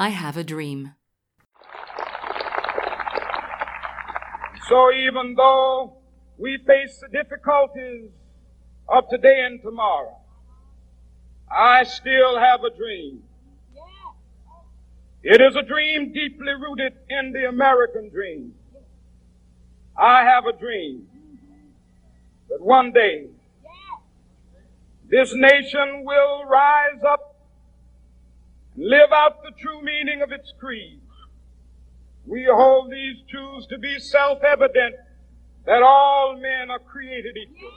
I Have a Dream. So even though we face the difficulties of today and tomorrow, I still have a dream. It is a dream deeply rooted in the American dream. I have a dream that one day this nation will rise up and live out the true meaning of its creed. We hold these truths to be self-evident, that all men are created equal.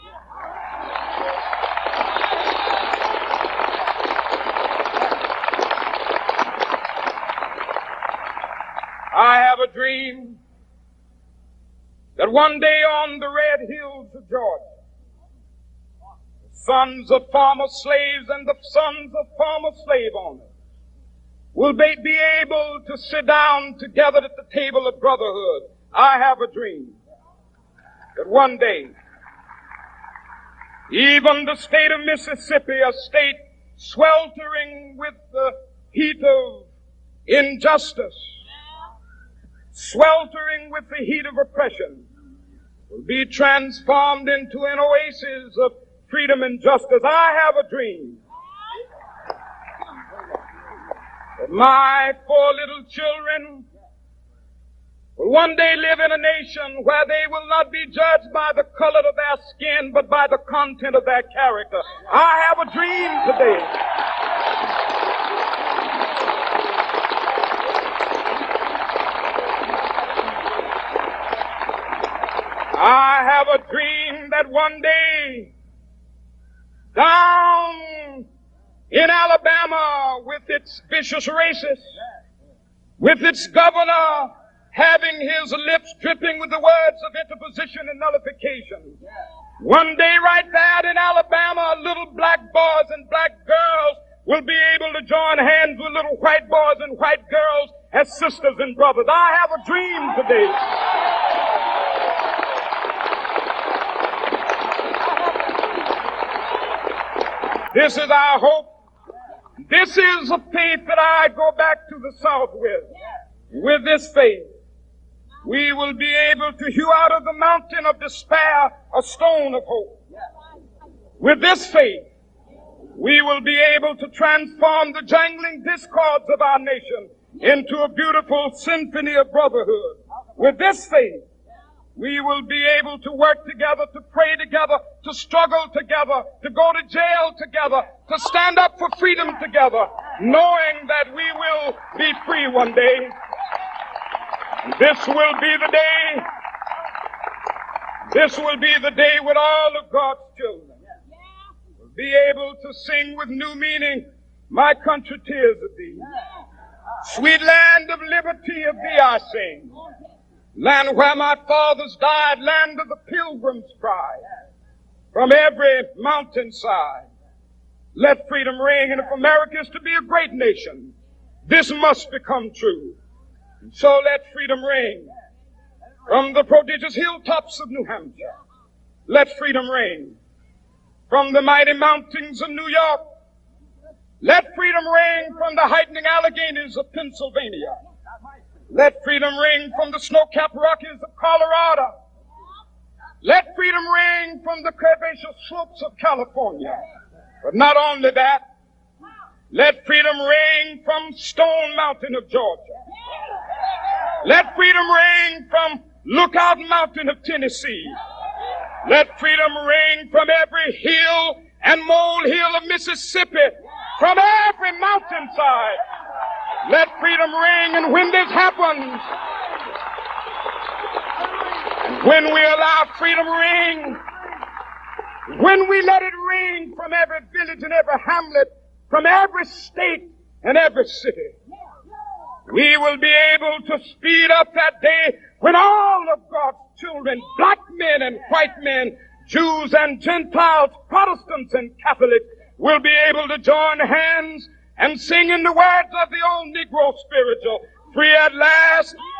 I have a dream that one day on the red hills of Georgia, the sons of former slaves and the sons of former slave owners will be able to sit down together at the table of brotherhood. I have a dream that one day, even the state of Mississippi, a state sweltering with the heat of injustice, sweltering with the heat of oppression, will be transformed into an oasis of freedom and justice. I have a dream that my 4 little children will one day live in a nation where they will not be judged by the color of their skin, but by the content of their character. I have a dream today. I have a dream that one day, down in Alabama, with its vicious racists, with its governor having his lips dripping with the words of interposition and nullification, one day right there in Alabama, little black boys and black girls will be able to join hands with little white boys and white girls as sisters and brothers. I have a dream today. This is our hope. This is a faith that I go back to the South with. With this faith, we will be able to hew out of the mountain of despair a stone of hope. With this faith, we will be able to transform the jangling discords of our nation into a beautiful symphony of brotherhood. With this faith, we will be able to work together, to pray together, to struggle together, to go to jail together, to stand up for freedom together, knowing that we will be free one day. This will be the day. This will be the day when all of God's children will be able to sing with new meaning, "My country, tears of thee. Sweet land of liberty, of thee I sing. Land where my fathers died, land of the pilgrim's pride. From every mountainside, let freedom ring. And if America is to be a great nation, this must become true. And so let freedom ring. From the prodigious hilltops of New Hampshire, let freedom ring. From the mighty mountains of New York, let freedom ring. From the heightening Alleghenies of Pennsylvania, let freedom ring. From the snow-capped Rockies of Colorado, let freedom ring. From the curvaceous slopes of California. But not only that, let freedom ring from Stone Mountain of Georgia. Let freedom ring from Lookout Mountain of Tennessee. Let freedom ring from every hill and molehill of Mississippi, from every mountainside. Let freedom ring. And when this happens, when we allow freedom ring, when we let it ring from every village and every hamlet, from every state and every city, we will be able to speed up that day when all of God's children, black men and white men, Jews and Gentiles, Protestants and Catholics, will be able to join hands and sing in the words of the old Negro spiritual, "Free at last,